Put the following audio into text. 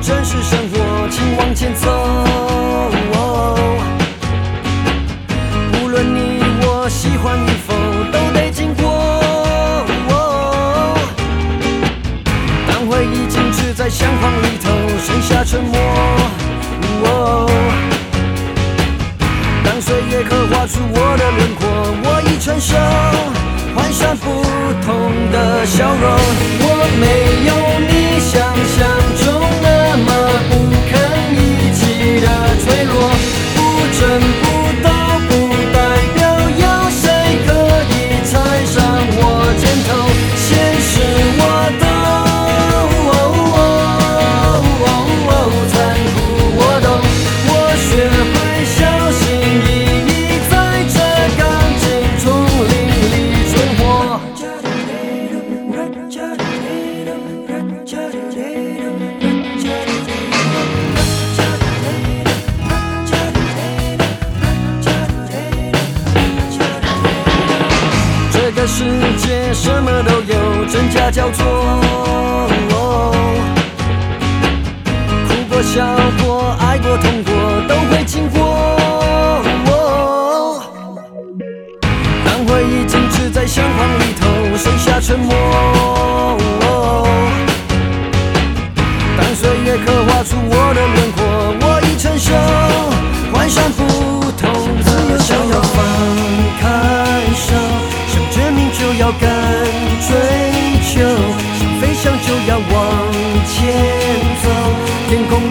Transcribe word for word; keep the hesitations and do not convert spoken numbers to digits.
真实生活，请往前走。无论你我喜欢与否，都得经过。当回忆静止在相框里头，剩下沉默。当岁月刻画出我的轮廓，我已成熟，换上不同的笑容。我没有你想象中那么不堪一击的脆弱，不争不斗不代表有谁可以踩上我肩头。现实我懂，残酷我懂，我学会小心翼翼在这钢筋丛林里存活。这个世界什么都有，真假交错。哭过笑过爱过痛过都会经过。当回忆静止在相框里头，剩下沉默。当岁月刻画出我的轮廓，我已成熟，换上不同的想要放开手，想证明就要敢追求，想飞翔就要往前走，天空